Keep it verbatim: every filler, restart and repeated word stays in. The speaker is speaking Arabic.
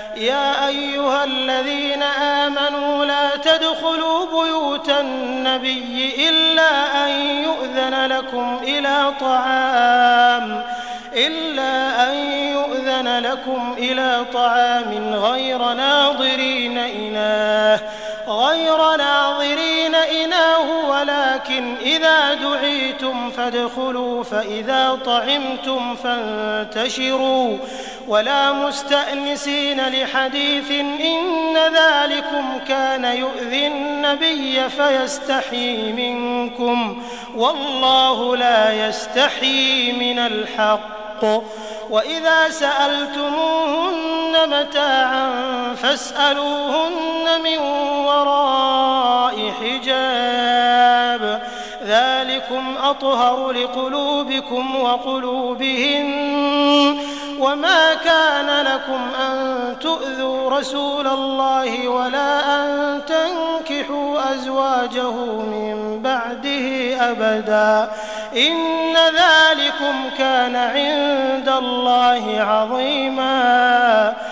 يا أيها الذين آمنوا لا تدخلوا بيوت النبي إلا أن يؤذن لكم إلى طعام إلا أن يؤذن لكم إلى طعام غير ناظرين إناه غير ناظرين إناه ولكن إذا دعيتم فادخلوا فإذا طعمتم فانتشروا ولا مستأنسين لحديث إن ذلكم كان يؤذي النبي فيستحيي منكم والله لا يستحيي من الحق وإذا سألتموهن متاعا فاسألوهن من وراء حجاب ذلكم أطهر لقلوبكم وقلوبهن وما كان لكم أن تؤذوا رسول الله ولا أن تنكحوا أزواجه من بعده أبدا إن ذلكم كان عند الله عظيما